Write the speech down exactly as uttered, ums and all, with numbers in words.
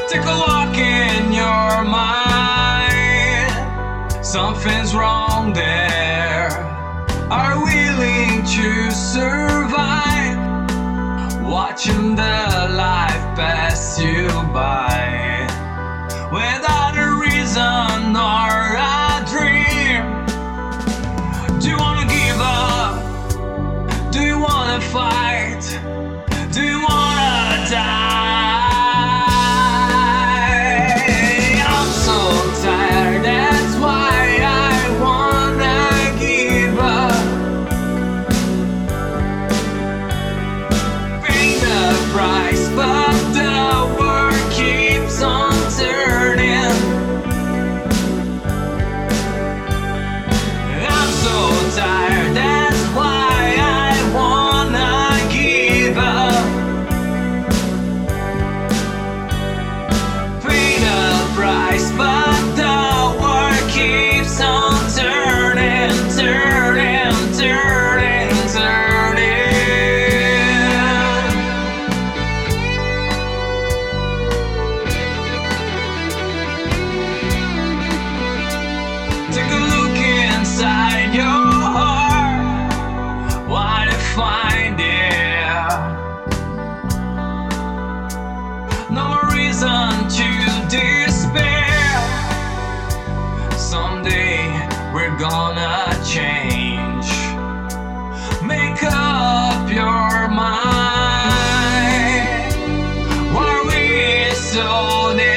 Take a look in your mind. Something's wrong there. Are willing to survive, watching the life pass you by without a reason or a dream. Do you wanna give up? Do you wanna fight? Do you wanna die? I'm so tired, that's why I wanna give up. Pay the price, but the world keeps on turning. I'm so tired, that's why I wanna give up. Pay the price, but the world keeps on turning, turning, turning, turning. Take a look inside your heart, what you find there. No more reason to despair. Someday we're gonna change. Make up your mind. Why are we so near?